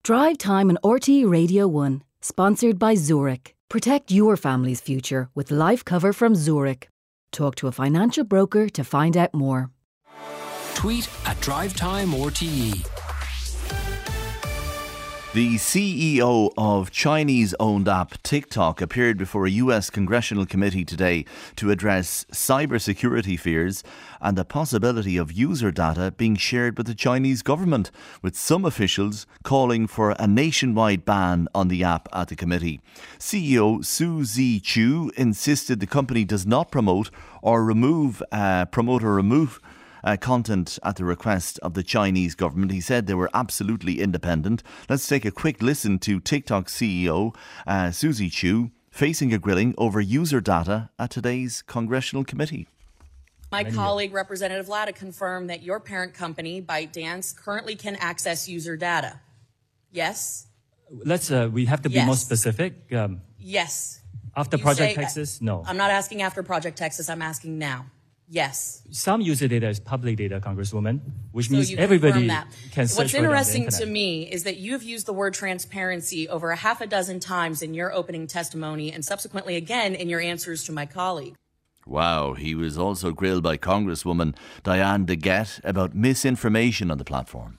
Drive Time on RTE Radio 1, sponsored by Zurich. Protect your family's future with life cover from Zurich. Talk to a financial broker to find out more. Tweet at Drive Time RTE. The CEO of Chinese-owned app TikTok appeared before a US congressional committee today to address cybersecurity fears and the possibility of user data being shared with the Chinese government, with some officials calling for a nationwide ban on the app at the committee. CEO Su Zhiqiu insisted the company does not promote or remove content at the request of the Chinese government. He said they were absolutely independent. Let's take a quick listen to TikTok CEO Su Zhiqiu facing a grilling over user data at today's congressional committee. My colleague, Representative Latta, confirmed that your parent company, ByteDance, currently can access user data. Yes? We have to be more specific. Yes. After Project Texas? No. I'm not asking after Project Texas. I'm asking now. Yes. Some user data is public data, Congresswoman, which means everybody can search. What's interesting to me is that you have used the word transparency over a half a dozen times in your opening testimony and subsequently again in your answers to my colleague. Wow, he was also grilled by Congresswoman Diane DeGette about misinformation on the platform.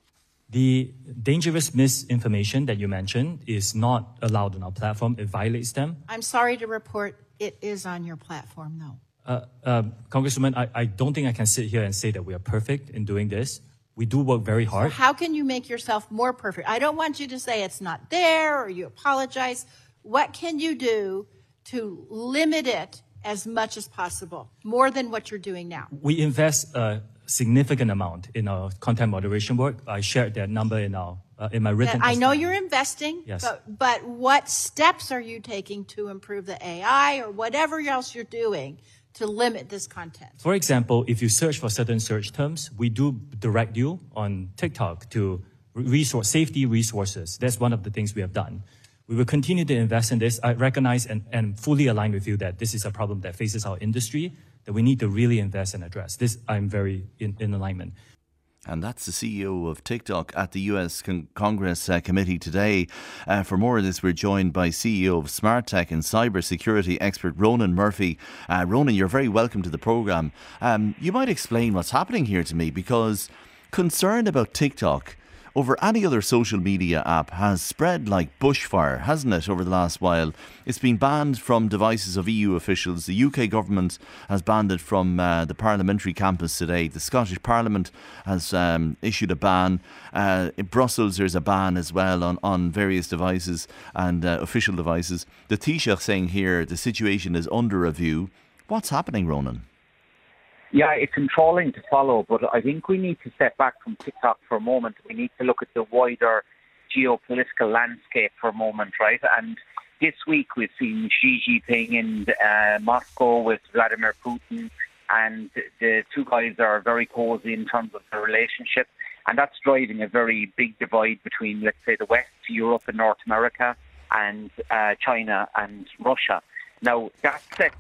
The dangerous misinformation that you mentioned is not allowed on our platform. It violates them. I'm sorry to report it is on your platform, though. Congresswoman, I don't think I can sit here and say that we are perfect in doing this. We do work very hard. So how can you make yourself more perfect? I don't want you to say it's not there or you apologize. What can you do to limit it as much as possible, more than what you're doing now? We invest a significant amount in our content moderation work. I shared that number in my written I know you're investing, yes. but what steps are you taking to improve the AI or whatever else you're doing to limit this content? For example, if you search for certain search terms, we do direct you on TikTok to safety resources. That's one of the things we have done. We will continue to invest in this. I recognize and fully align with you that this is a problem that faces our industry, that we need to really invest and address. This, I'm very in alignment. And that's the CEO of TikTok at the US Congress Committee today. For more of this, we're joined by CEO of Smart Tech and cybersecurity expert Ronan Murphy. Ronan, you're very welcome to the programme. You might explain what's happening here to me, because concern about TikTok over any other social media app has spread like bushfire, hasn't it, over the last while? It's been banned from devices of EU officials. The UK government has banned it from the parliamentary campus today. The Scottish Parliament has issued a ban. In Brussels, there's a ban as well on various devices and official devices. The Taoiseach saying here the situation is under review. What's happening, Ronan? Yeah, it's enthralling to follow, but I think we need to step back from TikTok for a moment. We need to look at the wider geopolitical landscape for a moment, right? And this week we've seen Xi Jinping in Moscow with Vladimir Putin, and the two guys are very cosy in terms of their relationship, and that's driving a very big divide between, let's say, the West, Europe and North America, and China and Russia. Now, that sets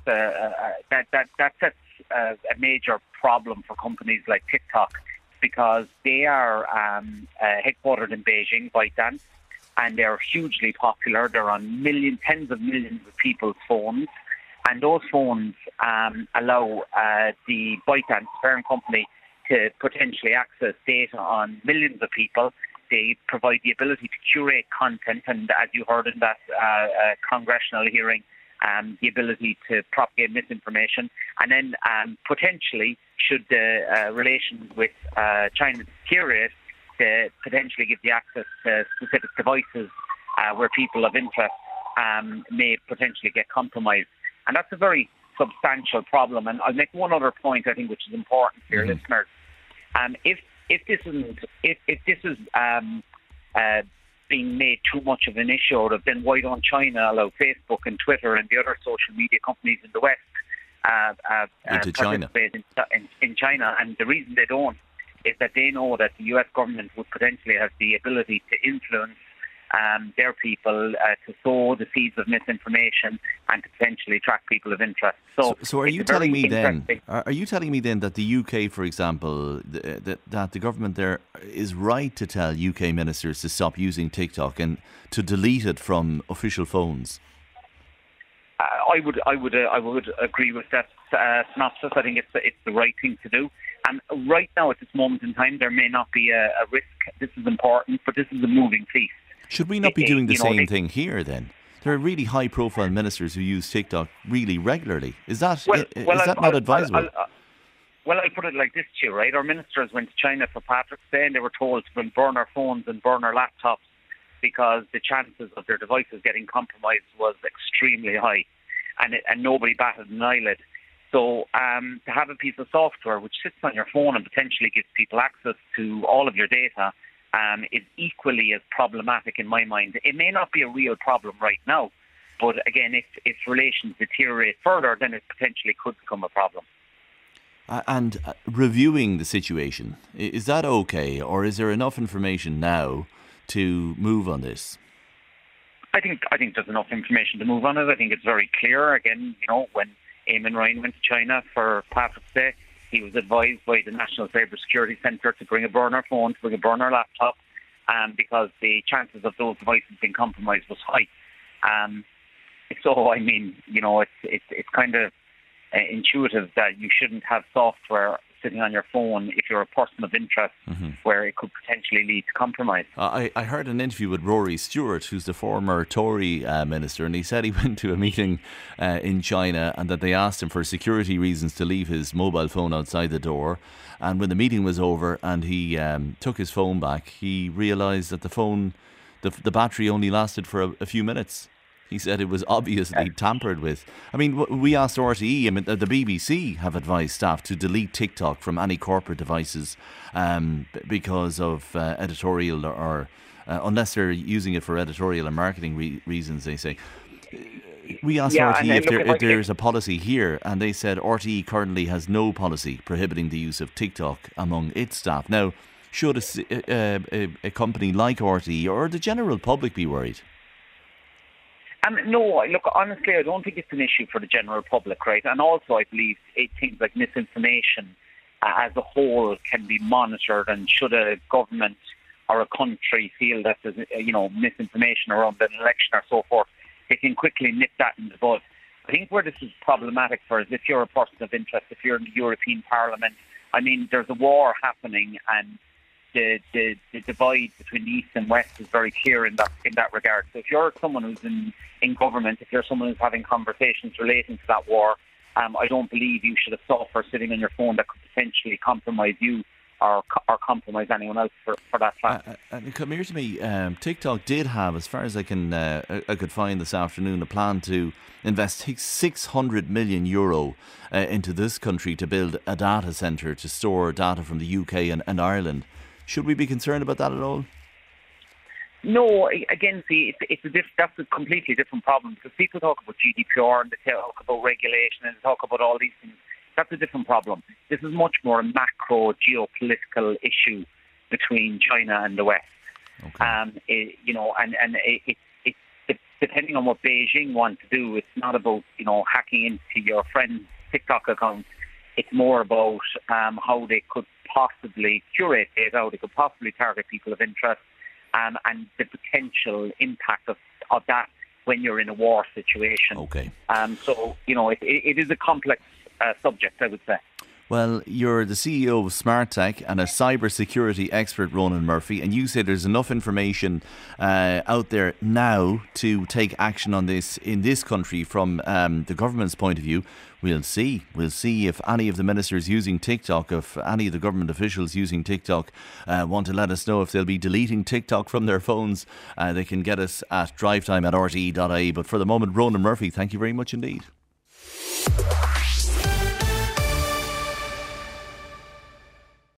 a major problem for companies like TikTok, because they are headquartered in Beijing, ByteDance, and they're hugely popular. They're on tens of millions of people's phones, and those phones allow the ByteDance parent company to potentially access data on millions of people. They provide the ability to curate content, and as you heard in that congressional hearing, the ability to propagate misinformation, and then potentially, should the relations with China deteriorate, to potentially give the access to specific devices where people of interest may potentially get compromised. And that's a very substantial problem. And I'll make one other point, I think, which is important for your listeners. If this is being made too much of an issue out of, then why don't China allow Facebook and Twitter and the other social media companies in the West participate in China? And the reason they don't is that they know that the US government would potentially have the ability to influence their people to sow the seeds of misinformation and to potentially attract people of interest. So are you telling me then? Are you telling me then that the UK, for example, that the government there is right to tell UK ministers to stop using TikTok and to delete it from official phones? I would agree with that synopsis. I think it's the right thing to do. And right now, at this moment in time, there may not be a risk. This is important, but this is a moving feast. Should we not be doing the same thing here then? There are really high-profile ministers who use TikTok really regularly. Is that not advisable? I put it like this to you, right? Our ministers went to China for Patrick's Day and they were told to burn our phones and burn our laptops because the chances of their devices getting compromised was extremely high, and nobody batted an eyelid. So to have a piece of software which sits on your phone and potentially gives people access to all of your data is equally as problematic in my mind. It may not be a real problem right now, but again, if relations deteriorate further, then it potentially could become a problem. And reviewing the situation, is that okay, or is there enough information now to move on this? I think there's enough information to move on it. I think it's very clear. Again, when Eamon Ryan went to China for Patrick's Day, he was advised by the National Cyber Security Centre to bring a burner phone, to bring a burner laptop, because the chances of those devices being compromised was high. So, I mean, it's kind of intuitive that you shouldn't have software sitting on your phone if you're a person of interest, where it could potentially lead to compromise. I heard an interview with Rory Stewart, who's the former Tory minister, and he said he went to a meeting in China and that they asked him for security reasons to leave his mobile phone outside the door. And when the meeting was over and he took his phone back, he realised that the battery only lasted for a few minutes. He said it was obviously tampered with. I mean, we asked RTE, the BBC have advised staff to delete TikTok from any corporate devices because of editorial or unless they're using it for editorial and marketing reasons, they say. We asked RTE if there's a policy here, and they said RTE currently has no policy prohibiting the use of TikTok among its staff. Now, should a company like RTE or the general public be worried? No, look, honestly, I don't think it's an issue for the general public, right? And also, I believe things like misinformation as a whole can be monitored, and should a government or a country feel that there's, misinformation around an election or so forth, they can quickly nip that in the bud. I think where this is problematic for is if you're a person of interest, if you're in the European Parliament, I mean, there's a war happening, and the divide between the East and West is very clear in that regard. So if you're someone who's in government, if you're someone who's having conversations relating to that war, I don't believe you should have software sitting on your phone that could potentially compromise you or compromise anyone else for that fact. Come here to me. TikTok did have, as far as I could find this afternoon, a plan to invest €600 million into this country to build a data centre to store data from the UK and Ireland. Should we be concerned about that at all? No, again, see, that's a completely different problem, because people talk about GDPR and they talk about regulation and they talk about all these things. That's a different problem. This is much more a macro geopolitical issue between China and the West. Okay. It's depending on what Beijing want to do. It's not about hacking into your friend's TikTok account. It's more about how they could possibly curate data, how they could possibly target people of interest, and the potential impact of that when you're in a war situation. Okay. So, it is a complex subject, I would say. Well, you're the CEO of SmartTech and a cybersecurity expert, Ronan Murphy, and you say there's enough information out there now to take action on this in this country from the government's point of view. We'll see. We'll see if any of the ministers using TikTok, if any of the government officials using TikTok want to let us know if they'll be deleting TikTok from their phones. They can get us at drivetime@rte.ie. But for the moment, Ronan Murphy, thank you very much indeed.